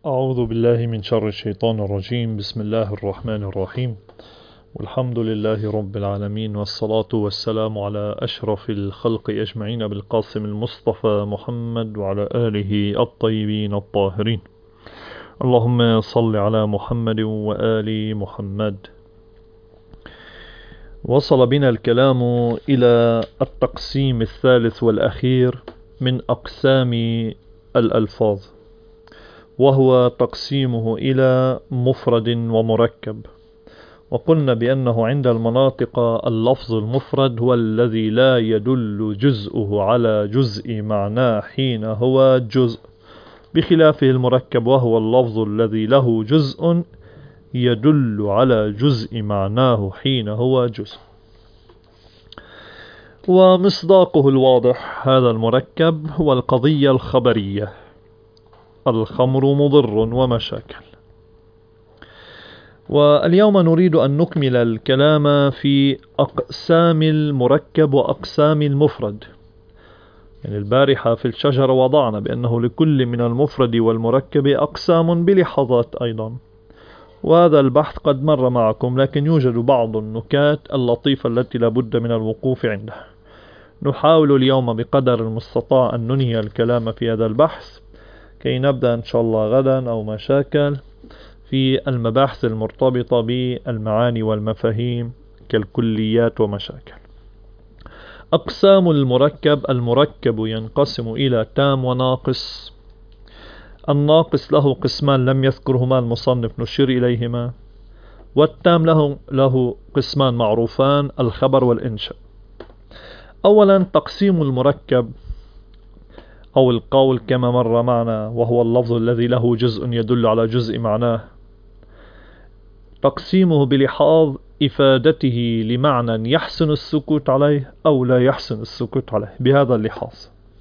أعوذ بالله من شر الشيطان الرجيم. بسم الله الرحمن الرحيم، والحمد لله رب العالمين، والصلاة والسلام على أشرف الخلق أجمعين بالقاسم المصطفى محمد وعلى آله الطيبين الطاهرين. اللهم صل على محمد وآل محمد. وصل بنا الكلام إلى التقسيم الثالث والأخير من أقسام الألفاظ، وهو تقسيمه إلى مفرد ومركب. وقلنا بأنه عند المناطق اللفظ المفرد هو الذي لا يدل جزءه على جزء معناه حين هو جزء، بخلافه المركب وهو اللفظ الذي له جزء يدل على جزء معناه حين هو جزء. ومصداقه الواضح هذا المركب هو القضية الخبرية: الخمر مضر ومشاكل. واليوم نريد أن نكمل الكلام في أقسام المركب وأقسام المفرد. يعني البارحة في الشجرة وضعنا بأنه لكل من المفرد والمركب أقسام بلحظات أيضا، وهذا البحث قد مر معكم، لكن يوجد بعض النكات اللطيفة التي لابد من الوقوف عندها. نحاول اليوم بقدر المستطاع أن ننهي الكلام في هذا البحث كي نبدأ إن شاء الله غدا أو مشاكل في المباحث المرتبطة بالمعاني والمفاهيم كالكليات ومشاكل. أقسام المركب: المركب ينقسم إلى تام وناقص. الناقص له قسمان لم يذكرهما المصنف، نشير إليهما. والتام له قسمان معروفان: الخبر والإنشاء. أولا تقسيم المركب أو القول كما مر معنا، وهو اللفظ الذي له جزء يدل على جزء معناه. تقسيمه بلحاظ إفادته لمعنى يحسن السكوت عليه أو لا يحسن السكوت عليه، بهذا اللحاظ.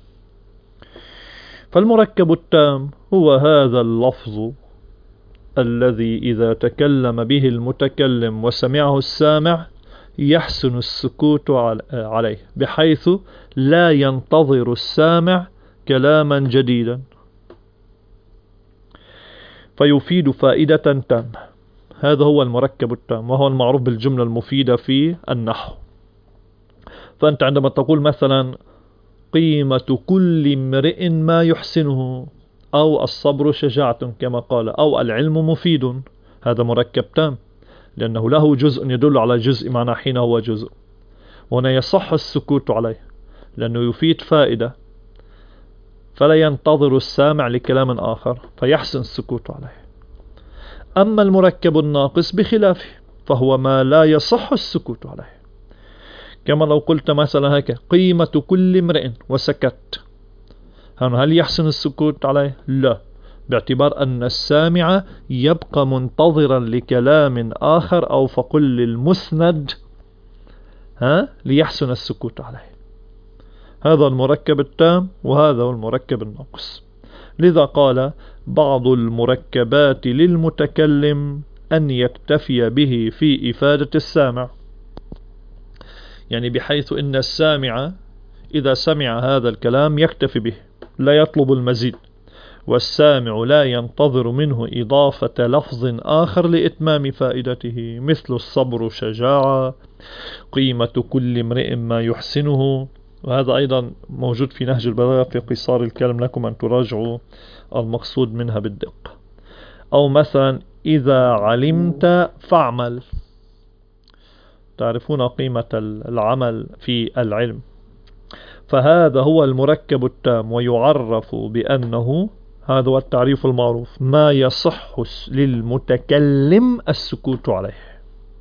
فالمركب التام هو هذا اللفظ الذي إذا تكلم به المتكلم وسمعه السامع يحسن السكوت عليه، بحيث لا ينتظر السامع كلاما جديدا، فيفيد فائدة تامة. هذا هو المركب التام، وهو المعروف بالجملة المفيدة في النحو. فأنت عندما تقول مثلا قيمة كل امرئ ما يحسنه، أو الصبر شجاعة كما قال، أو العلم مفيد، هذا مركب تام لأنه له جزء يدل على جزء معنى حين هو جزء. وهنا يصح السكوت عليه لأنه يفيد فائدة، فلا ينتظر السامع لكلام آخر فيحسن السكوت عليه. أما المركب الناقص بخلافه، فهو ما لا يصح السكوت عليه، كما لو قلت مثلا هكذا قيمة كل امرئ وسكت، هل يحسن السكوت عليه؟ لا، باعتبار أن السامع يبقى منتظرا لكلام آخر، أو فقل للمسند ليحسن السكوت عليه. هذا المركب التام، وهذا هو المركب الناقص. لذا قال بعض المركبات للمتكلم أن يكتفي به في إفادة السامع، يعني بحيث إن السامع إذا سمع هذا الكلام يكتفي به، لا يطلب المزيد، والسامع لا ينتظر منه إضافة لفظ آخر لإتمام فائدته، مثل الصبر شجاعة، قيمة كل امرئ ما يحسنه. وهذا أيضا موجود في نهج البلاغة في قصار الكلم، لكم أن تراجعوا المقصود منها بالدقة. أو مثلا إذا علمت فاعمل، تعرفون قيمة العمل في العلم. فهذا هو المركب التام، ويعرف بأنه، هذا هو التعريف المعروف، ما يصح للمتكلم السكوت عليه.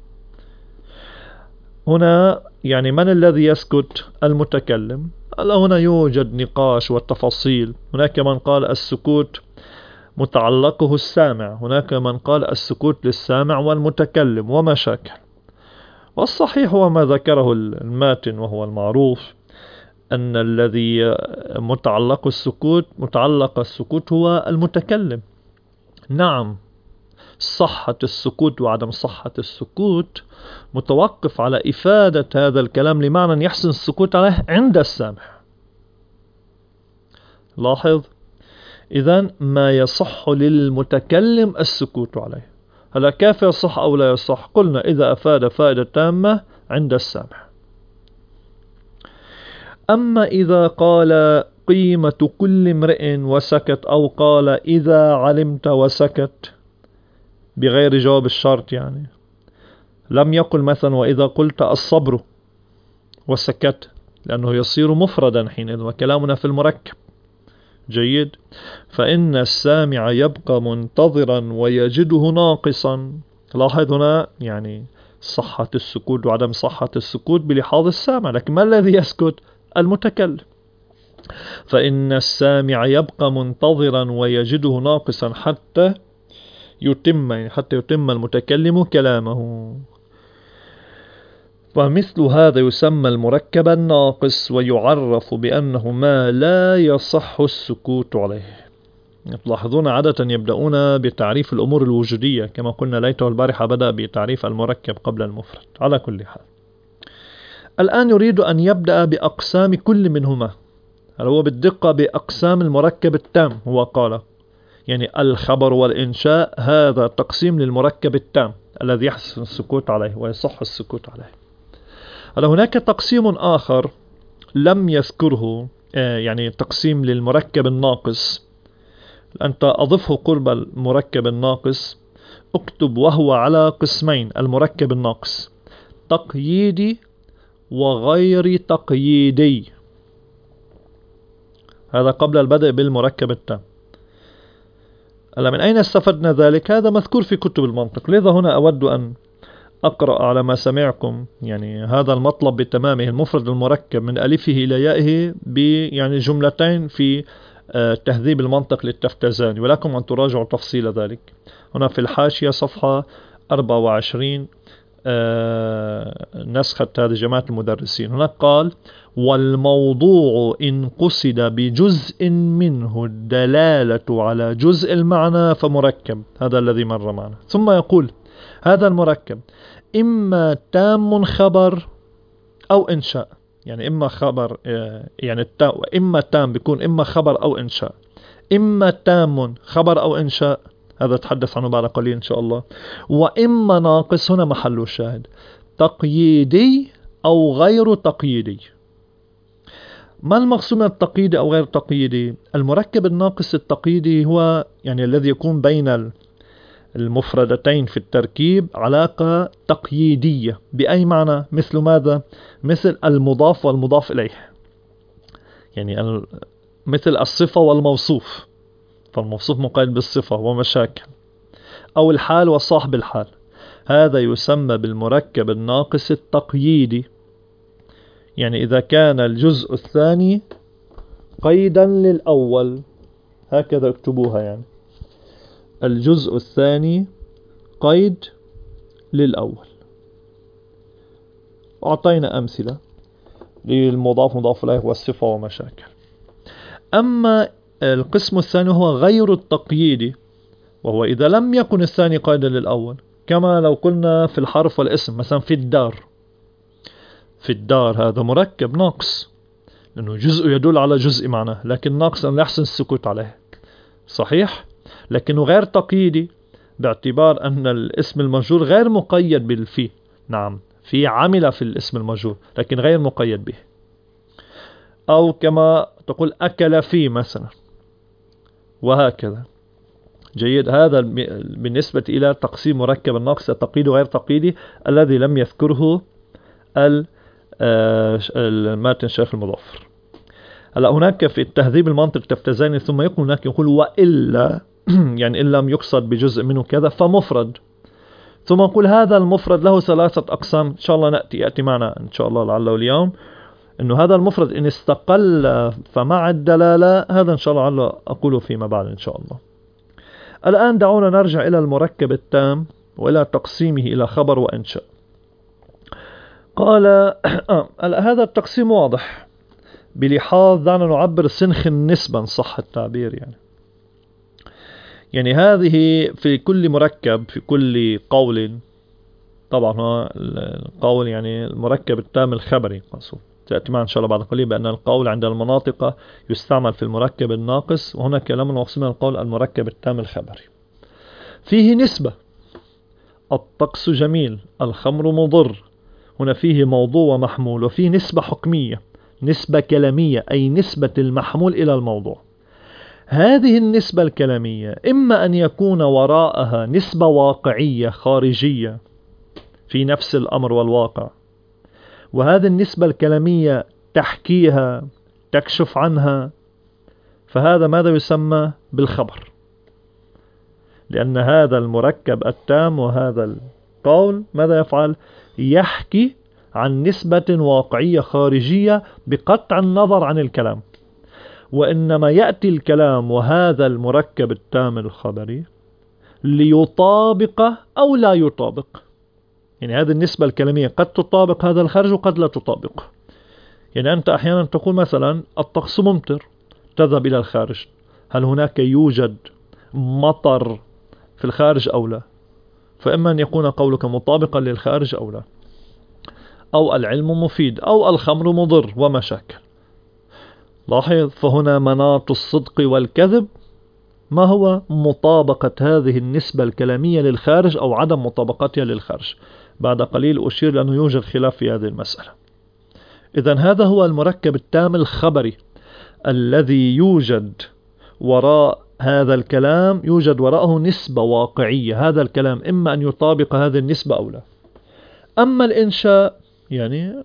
هنا يعني من الذي يسكت؟ المتكلم. هنا يوجد نقاش والتفاصيل، هناك من قال السكوت متعلقه السامع، هناك من قال السكوت للسامع والمتكلم، ومشاكل. والصحيح هو ما ذكره الماتن وهو المعروف، أن الذي متعلق السكوت هو المتكلم. نعم، صحة السكوت وعدم صحة السكوت متوقف على إفادة هذا الكلام لمعنى يحسن السكوت عليه عند السامع. لاحظ، إذن ما يصح للمتكلم السكوت عليه. هلا كيف يصح أو لا يصح؟ قلنا إذا أفاد فائدة تامة عند السامع. أما إذا قال قيمة كل امرئ وسكت، أو قال إذا علمت وسكت بغير جواب الشرط، يعني لم يقل مثلا وإذا قلت الصبر وسكت، لأنه يصير مفردا حينئذ، وكلامنا في المركب. جيد. فإن السامع يبقى منتظرا ويجده ناقصا. لاحظ هنا يعني صحة السكوت وعدم صحة السكوت بلحاظ السامع، لكن ما الذي يسكت؟ المتكلم. فإن السامع يبقى منتظرا ويجده ناقصا حتى يتم المتكلم كلامه. فمثل هذا يسمى المركب الناقص، ويعرف بأنه ما لا يصح السكوت عليه. تلاحظون عادة يبدأون بتعريف الأمور الوجودية، كما قلنا ليته البارحة بدأ بتعريف المركب قبل المفرد. على كل حال، الآن يريد أن يبدأ بأقسام كل منهما. هل هو بالدقة بأقسام المركب التام؟ هو قال يعني الخبر والإنشاء هذا تقسيم للمركب التام الذي يحسن السكوت عليه ويصح السكوت عليه. هل هناك تقسيم آخر لم يذكره، يعني تقسيم للمركب الناقص. أنت أضفه قرب المركب الناقص، اكتب وهو على قسمين المركب الناقص: تقييدي وغير تقييدي. هذا قبل البدء بالمركب التام. ألا من أين استفدنا ذلك؟ هذا مذكور في كتب المنطق، لذا هنا أود أن أقرأ على ما سمعكم يعني هذا المطلب بتمامه، المفرد المركب من ألفه إلى يائه، يعني جملتين في تهذيب المنطق للتفتزاني، ولكم أن تراجعوا تفصيل ذلك. هنا في الحاشية صفحة 24 نسخة هذه جماعة المدرسين. هناك قال: والموضوع إن قصد بجزء منه الدلالة على جزء المعنى فمركب. هذا الذي مر معنا. ثم يقول: هذا المركب إما تام خبر أو إنشاء، يعني إما خبر، يعني إما تام بيكون إما خبر أو إنشاء، إما تام خبر أو إنشاء، هذا تحدث عنه بعد قليل إن شاء الله. وإما ناقص، هنا محل الشاهد، تقييدي أو غير تقييدي. ما المقصود من التقييدي أو غير تقييدي؟ المركب الناقص التقييدي هو يعني الذي يكون بين المفردتين في التركيب علاقة تقييدية. بأي معنى؟ مثل ماذا؟ مثل المضاف والمضاف إليه، يعني مثل الصفة والموصوف، فالموصوف مقيد بالصفة ومشاكل، أو الحال وصاحب الحال. هذا يسمى بالمركب الناقص التقييدي. يعني إذا كان الجزء الثاني قيدا للأول، هكذا اكتبوها، يعني الجزء الثاني قيد للأول. أعطينا أمثلة للمضاف مضاف إليه والصفة ومشاكل. أما القسم الثاني هو غير التقييدي، وهو إذا لم يكن الثاني قيدا للأول، كما لو قلنا في الحرف والاسم، مثلا في الدار. في الدار هذا مركب ناقص، لأنه جزء يدل على جزء معناه، لكن ناقص أن لا يحسن السكوت عليه. صحيح؟ لكنه غير تقييدي باعتبار أن الاسم المجرور غير مقيد بالفي. نعم، في عمل في الاسم المجرور لكن غير مقيد به. أو كما تقول أكل في مثلا، وهكذا. جيد. هذا بالنسبة إلى تقسيم مركب الناقص تقييدي وغير تقييدي الذي لم يذكره الماتن شيخ المظفر. هلا هناك في التهذيب المنطق تفتزاني ثم يكون هناك يقول: وإلا يعني إن لم يقصد بجزء منه كذا فمفرد. ثم نقول هذا المفرد له ثلاثة أقسام، إن شاء الله يأتي معنا إن شاء الله لعله اليوم، إنه هذا المفرد إن استقل فمع الدلالة، هذا إن شاء الله لعله أقوله فيما بعد إن شاء الله. الآن دعونا نرجع إلى المركب التام وإلى تقسيمه إلى خبر وإنشاء. قال هذا التقسيم واضح بلحاظ، دعنا نعبر سنخ نسبا صح التعبير، يعني هذه في كل مركب، في كل قول، طبعا هو القول يعني المركب التام الخبري مقصود، سيأتي معنا إن شاء الله بعد قليل بأن القول عند المناطق يستعمل في المركب الناقص، وهنا كلام المقصود من القول المركب التام الخبري. فيه نسبة، الطقس جميل، الخمر مضر، هنا فيه موضوع ومحمول، وفيه نسبة حكمية، نسبة كلامية، أي نسبة المحمول إلى الموضوع. هذه النسبة الكلامية إما أن يكون وراءها نسبة واقعية خارجية في نفس الأمر والواقع، وهذه النسبة الكلامية تحكيها تكشف عنها، فهذا ماذا يسمى بالخبر، لأن هذا المركب التام وهذا القول ماذا يفعل؟ يحكي عن نسبة واقعية خارجية بقطع النظر عن الكلام. وإنما يأتي الكلام وهذا المركب التام الخبري ليطابق أو لا يطابق، يعني هذه النسبة الكلامية قد تطابق هذا الخارج وقد لا تطابق. يعني أنت أحيانا تقول مثلا الطقس ممطر، تذهب إلى الخارج، هل هناك يوجد مطر في الخارج أو لا؟ فإما أن يكون قولك مطابقا للخارج أو لا، أو العلم مفيد، أو الخمر مضر ومشاكل. لاحظ، فهنا مناط الصدق والكذب ما هو؟ مطابقة هذه النسبة الكلامية للخارج أو عدم مطابقتها للخارج. بعد قليل أشير لأنه يوجد خلاف في هذه المسألة. إذن هذا هو المركب التام الخبري الذي يوجد وراء هذا الكلام، يوجد وراءه نسبة واقعية، هذا الكلام إما أن يطابق هذه النسبة أو لا. أما الإنشاء يعني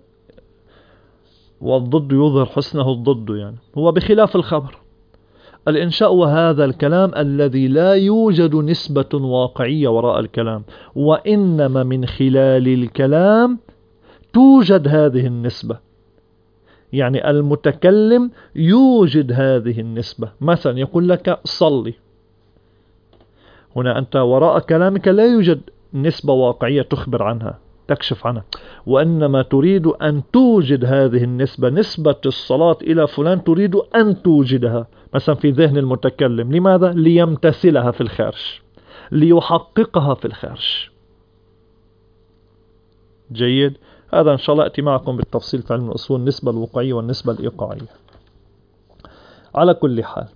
والضد يظهر حسنه الضد، يعني هو بخلاف الخبر. الإنشاء وهذا الكلام الذي لا يوجد نسبة واقعية وراء الكلام، وإنما من خلال الكلام توجد هذه النسبة. يعني المتكلم يوجد هذه النسبة، مثلا يقول لك صلي، هنا أنت وراء كلامك لا يوجد نسبة واقعية تخبر عنها تكشف عنها، وإنما تريد أن توجد هذه النسبة، نسبة الصلاة إلى فلان تريد أن توجدها مثلا في ذهن المتكلم. لماذا؟ ليمتثلها في الخارج، ليحققها في الخارج. جيد، هذا إن شاء الله أتي معكم بالتفصيل في علم الأصول، النسبة الوقوعية والنسبة الإيقاعية. على كل حال،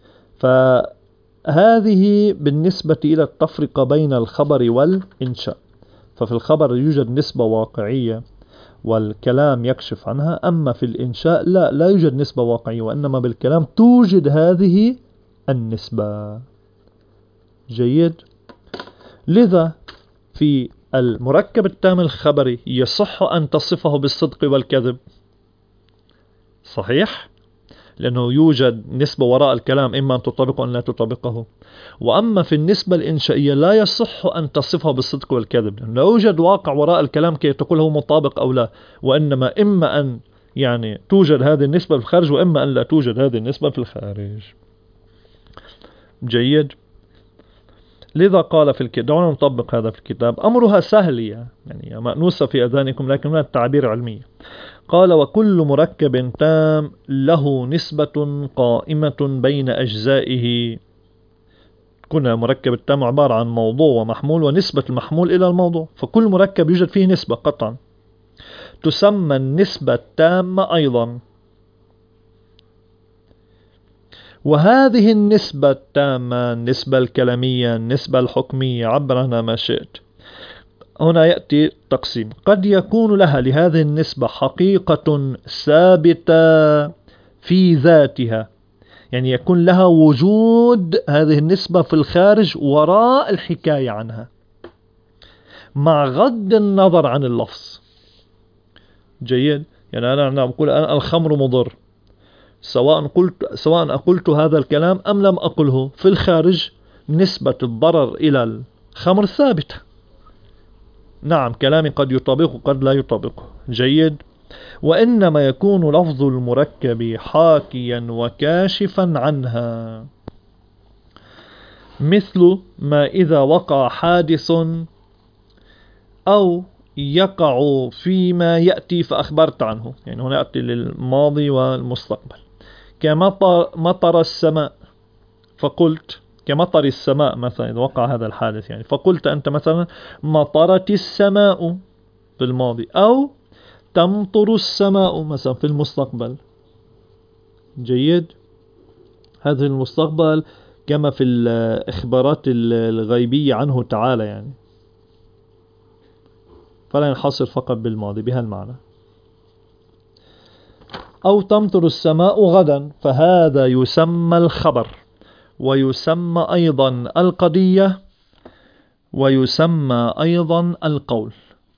فهذه بالنسبة إلى التفرقة بين الخبر والإنشاء. ففي الخبر يوجد نسبة واقعية والكلام يكشف عنها، أما في الإنشاء لا يوجد نسبة واقعية، وإنما بالكلام توجد هذه النسبة. جيد، لذا في المركب التام الخبري يصح أن تصفه بالصدق والكذب، صحيح، لأنه يوجد نسبة وراء الكلام إما أن تطابقه أو لا تطابقه. وأما في النسبة الإنشائية لا يصح أن تصفه بالصدق والكذب، لأنه لا يوجد واقع وراء الكلام كي تقول هو مطابق أو لا، وإنما إما أن يعني توجد هذه النسبة في الخارج، وإما أن لا توجد هذه النسبة في الخارج. جيد، لذا قال في الكتاب، دعونا نطبق هذا في الكتاب، أمرها سهل يعني مأنوسة في أذهانكم لكن هذا التعبير علمي. قال: وكل مركب تام له نسبة قائمة بين أجزائه. كنا مركب التام عبارة عن موضوع ومحمول ونسبة المحمول إلى الموضوع، فكل مركب يوجد فيه نسبة قطعا تسمى النسبة التامة أيضا. وهذه النسبة التامة، النسبة الكلامية، النسبة الحكمية، عبر عنها ما شئت. هنا يأتي تقسيم: قد يكون لها لهذه النسبة حقيقة ثابتة في ذاتها، يعني يكون لها وجود هذه النسبة في الخارج وراء الحكاية عنها مع غض النظر عن اللفظ. جيد، يعني أنا أقول الخمر مضر، سواء أقلت هذا الكلام أم لم أقله، في الخارج نسبة الضرر إلى الخمر ثابتة. نعم، كلامي قد يطابقه قد لا يطابقه. جيد، وإنما يكون لفظ المركب حاكيا وكاشفا عنها، مثل ما إذا وقع حادث أو يقع فيما يأتي فأخبرت عنه، يعني هنا يأتي للماضي والمستقبل. كمطر السماء فقلت، كمطر السماء مثلا إذا وقع هذا الحادث، يعني فقلت أنت مثلا مطرت السماء في الماضي، أو تمطر السماء مثلا في المستقبل. جيد. هذا المستقبل كما في الإخبارات الغيبية عنه تعالى يعني، فلا ينحصر فقط بالماضي بهالمعنى. أو تمطر السماء غدا، فهذا يسمى الخبر، ويسمى أيضا القضية، ويسمى أيضا القول.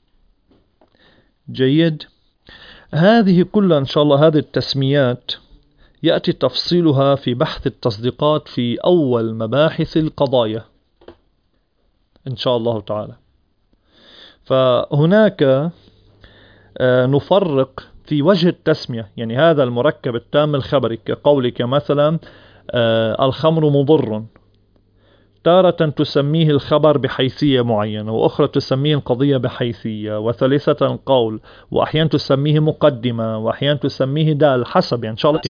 جيد. هذه كلها إن شاء الله، هذه التسميات يأتي تفصيلها في بحث التصديقات في أول مباحث القضايا إن شاء الله تعالى. فهناك نفرق في وجه التسمية، يعني هذا المركب التام الخبري كقولك مثلا الخمر مضر، تارة تسميه الخبر بحيثية معينة، وأخرى تسميه القضية بحيثية، وثالثة القول، وأحيانا تسميه مقدمة، وأحيانا تسميه دال، حسب يعني إن شاء الله.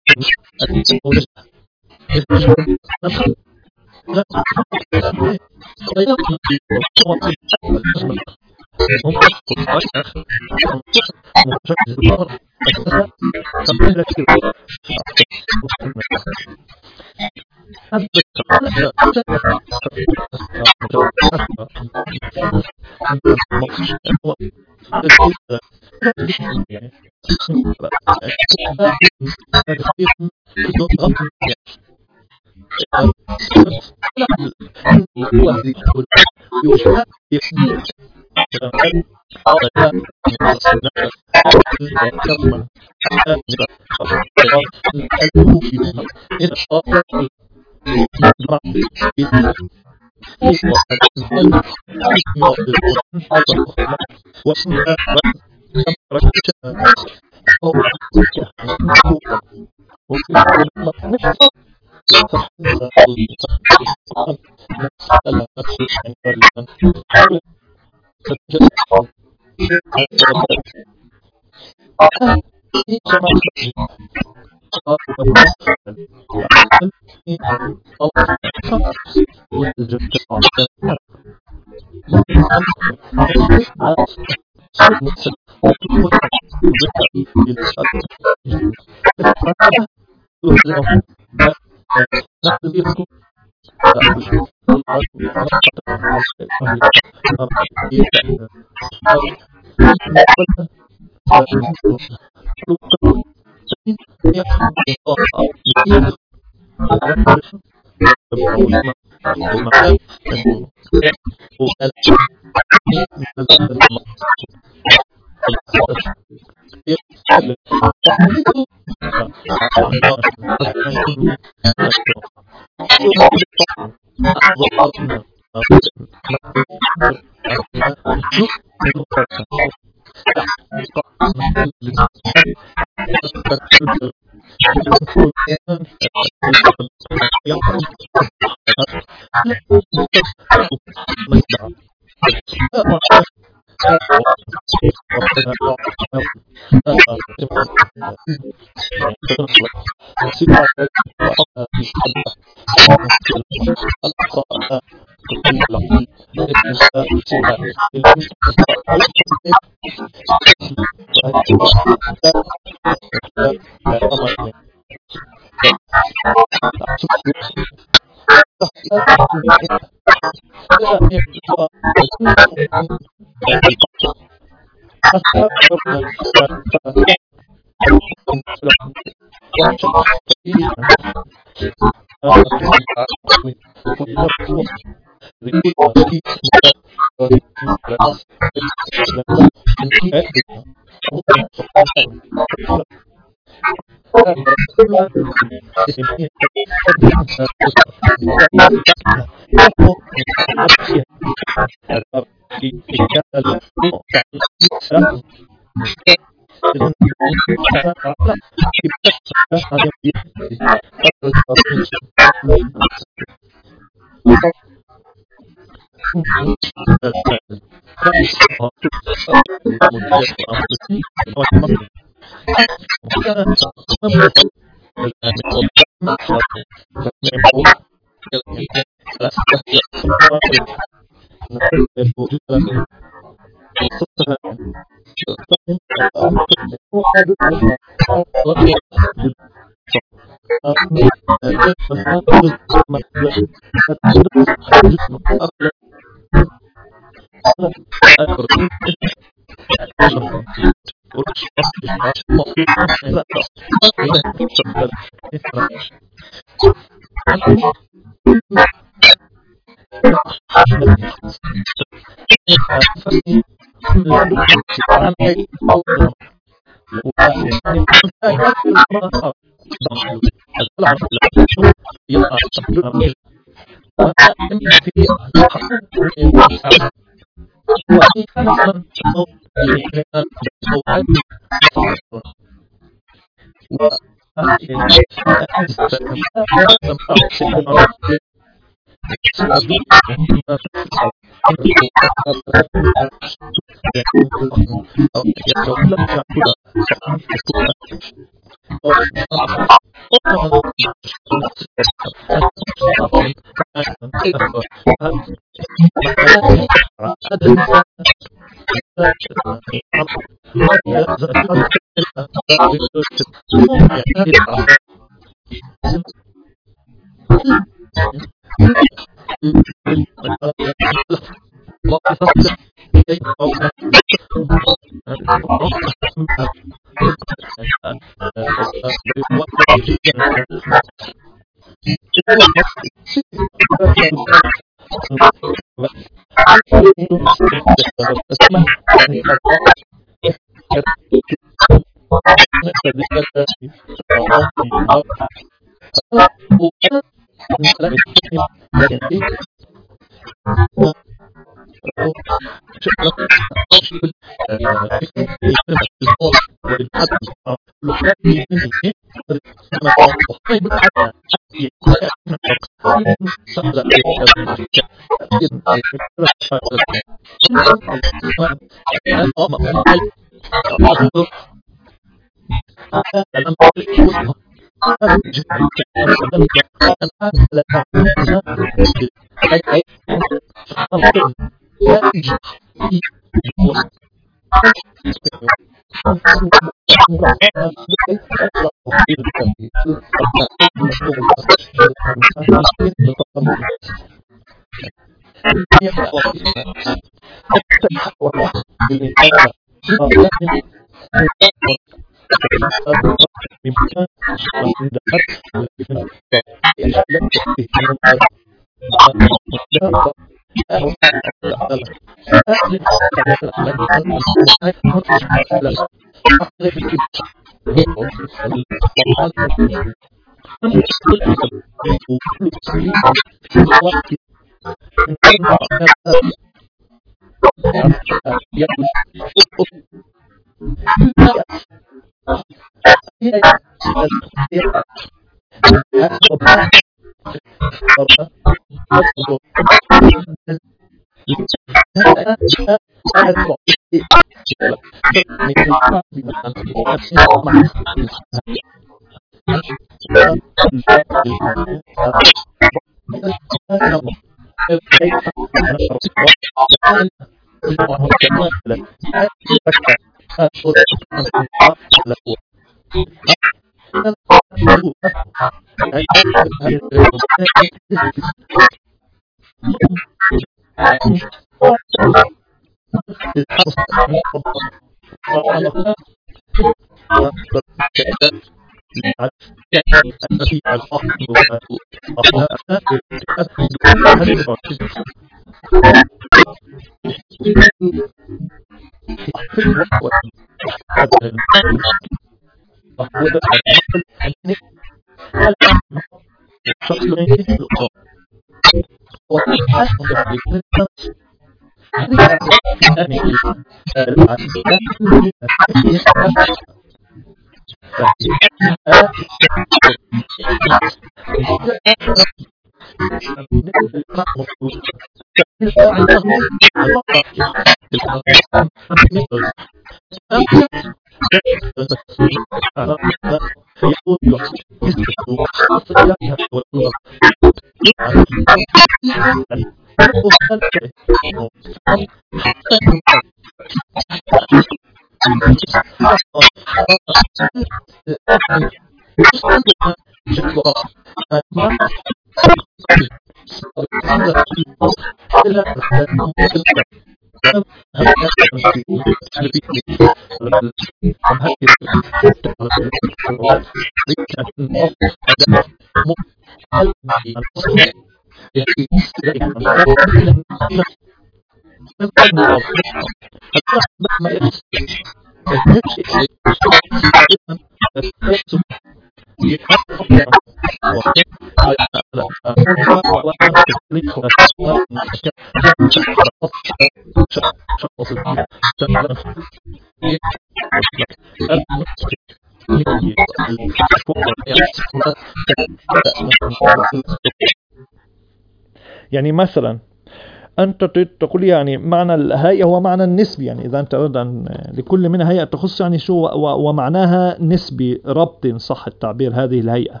يعني مثلا أنت تقول يعني معنى الهيئة هو معنى النسبي، يعني إذا أنت أريد أن لكل منها هيئة تخص يعني شو ومعناها نسبي، ربط إن صح التعبير هذه الهيئة.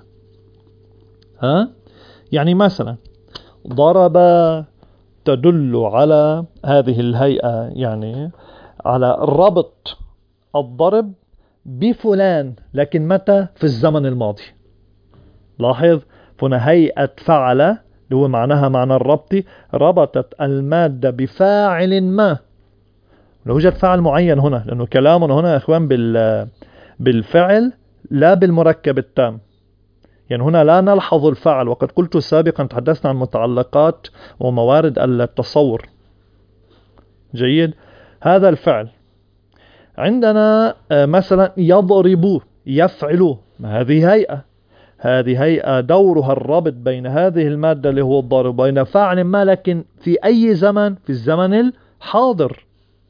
يعني مثلا ضرب تدل على هذه الهيئة، يعني على ربط الضرب بفلان، لكن متى؟ في الزمن الماضي. لاحظ هنا هيئة فعل اللي هو معناها معنى الربط، ربطت المادة بفاعل ما، لا يوجد فاعل معين هنا، لأنه كلامنا هنا يا إخوان بالفعل لا بالمركب التام. يعني هنا لا نلحظ الفعل، وقد قلت سابقا تحدثنا عن متعلقات وموارد التصور. جيد. هذا الفعل عندنا مثلا يضرب، يفعل، هذه هيئة دورها الربط بين هذه المادة اللي هو الضرب بين فاعل ما، لكن في أي زمن؟ في الزمن الحاضر.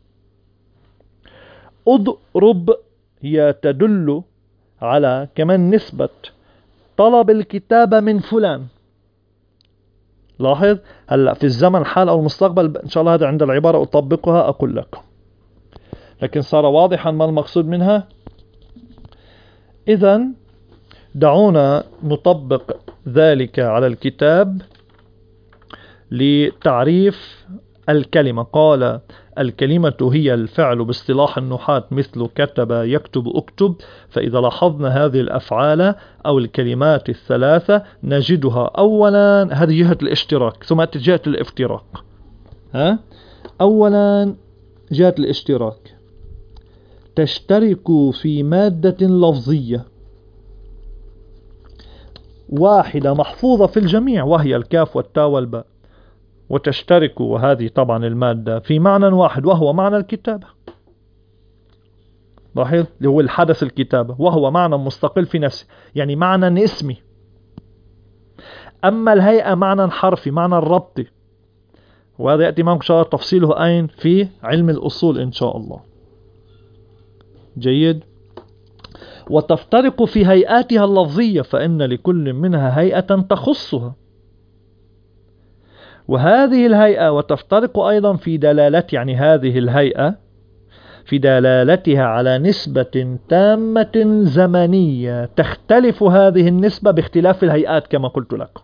أضرب هي تدل على كمان نسبة طلب الكتابة من فلان. لاحظ هلا في الزمن الحال أو المستقبل، إن شاء الله هذا عند العبارة أطبقها أقول لكم، لكن صار واضحا ما المقصود منها. إذن دعونا نطبق ذلك على الكتاب لتعريف الكلمة. قال الكلمة هي الفعل باصطلاح النحاة، مثل كتب، يكتب، اكتب. فإذا لاحظنا هذه الأفعال أو الكلمات الثلاثة نجدها أولا هذه جهة الاشتراك، ثم جهة الافتراق. أولا جهة الاشتراك، تشترك في مادة لفظية واحدة محفوظة في الجميع، وهي الكاف والتاء والباء، وتشترك، وهذه طبعا المادة، في معنى واحد وهو معنى الكتابة. لاحظ اللي هو الحدث الكتابة، وهو معنى مستقل في نفسه، يعني معنى اسمي. أما الهيئة معنى حرفي، معنى الربط، وهذا يأتي معكم شاء تفصيله أين؟ في علم الأصول إن شاء الله. جيد. وتفترق في هيئاتها اللفظية، فإن لكل منها هيئة تخصها، وهذه الهيئة وتفترق أيضا في دلالة، يعني هذه الهيئة في دلالتها على نسبة تامة زمنية تختلف هذه النسبة باختلاف الهيئات كما قلت لك.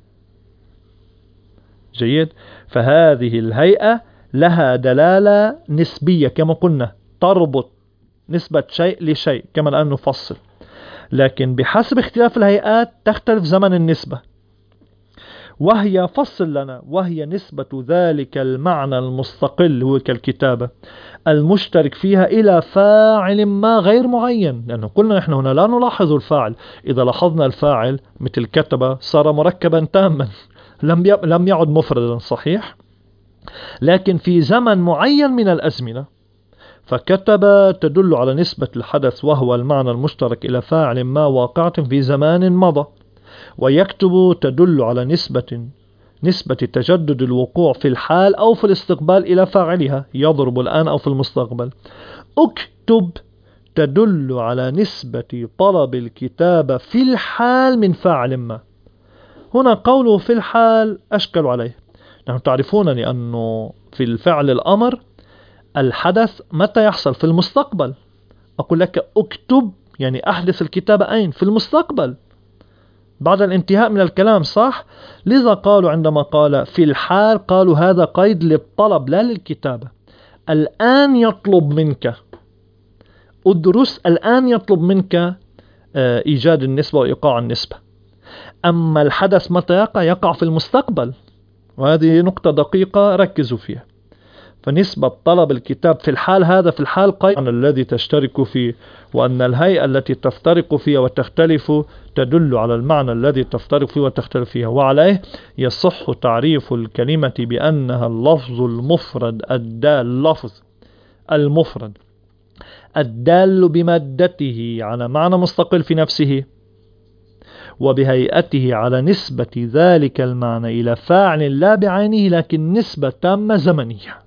جيد. فهذه الهيئة لها دلالة نسبية كما قلنا، تربط نسبة شيء لشيء كما الآن نفصل، لكن بحسب اختلاف الهيئات تختلف زمن النسبة، وهي فصل لنا، وهي نسبة ذلك المعنى المستقل هو كالكتابة المشترك فيها إلى فاعل ما غير معين، لأنه قلنا نحن هنا لا نلاحظ الفاعل. إذا لاحظنا الفاعل مثل كتب صار مركبا تاما، لم يعد مفردا، صحيح؟ لكن في زمن معين من الأزمنة، فكتب تدل على نسبة الحدث وهو المعنى المشترك إلى فاعل ما واقعة في زمان مضى، ويكتب تدل على نسبة تجدد الوقوع في الحال أو في الاستقبال إلى فاعلها، يضرب الآن أو في المستقبل. اكتب تدل على نسبة طلب الكتابة في الحال من فاعل ما. هنا قوله في الحال أشكل عليه. نحن تعرفون لأنه في الفعل الأمر الحدث متى يحصل؟ في المستقبل. أقول لك اكتب يعني أحدث الكتابة أين؟ في المستقبل بعد الانتهاء من الكلام، صح؟ لذا قالوا عندما قال في الحال قالوا هذا قيد للطلب لا للكتابة. الآن يطلب منك ادرس، الآن يطلب منك إيجاد النسبة وإيقاع النسبة. أما الحدث متى يقع؟ يقع في المستقبل، وهذه نقطة دقيقة ركزوا فيها. فنسبة طلب الكتاب في الحال، هذا في الحال قيد عن الذي تشترك فيه، وأن الهيئة التي تفترق فيها وتختلف تدل على المعنى الذي تفترق فيه وتختلف فيها. وعليه يصح تعريف الكلمة بأنها اللفظ المفرد الدال بمادته على معنى مستقل في نفسه، وبهيئته على نسبة ذلك المعنى إلى فاعل لا بعينه، لكن نسبة تامة زمنية.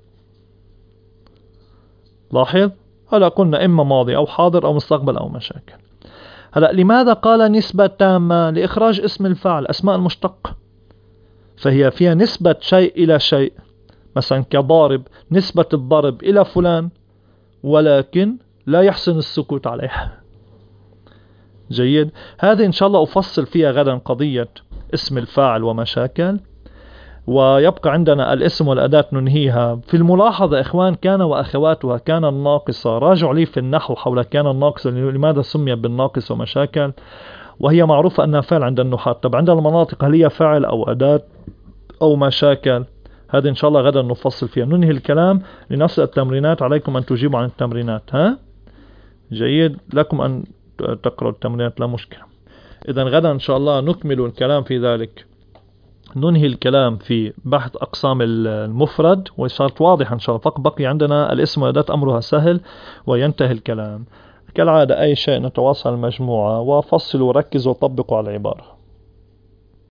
لاحظ، هلا قلنا إما ماضي أو حاضر أو مستقبل أو مشاكل. هلا لماذا قال نسبة تامة؟ لإخراج اسم الفاعل، أسماء المشتق، فهي فيها نسبة شيء إلى شيء، مثلا كضارب، نسبة الضرب إلى فلان، ولكن لا يحسن السكوت عليها. جيد. هذه إن شاء الله أفصل فيها غدا قضية اسم الفاعل ومشاكل، ويبقى عندنا الاسم والأداة ننهيها. في الملاحظة إخوان، كان وأخواتها كان الناقصة، راجعوا لي في النحو حول كان الناقصة لماذا سمي بالناقص ومشاكل، وهي معروفة أنها فعل عند النحاة. طب عند المناطق هل هي فعل أو أداة أو مشاكل؟ هذا إن شاء الله غدا نفصل فيها. ننهي الكلام لنصل التمرينات، عليكم أن تجيبوا عن التمرينات. جيد لكم أن تقرأوا التمرينات، لا مشكلة. إذا غدا إن شاء الله نكمل الكلام في ذلك، ننهي الكلام في بحث أقسام المفرد، وصارت واضحة إن شاء الله. فقط بقي عندنا الاسم وأداة أمرها سهل وينتهي الكلام. كالعادة أي شيء نتواصل المجموعة، وفصلوا وركزوا وطبقوا على العبارة.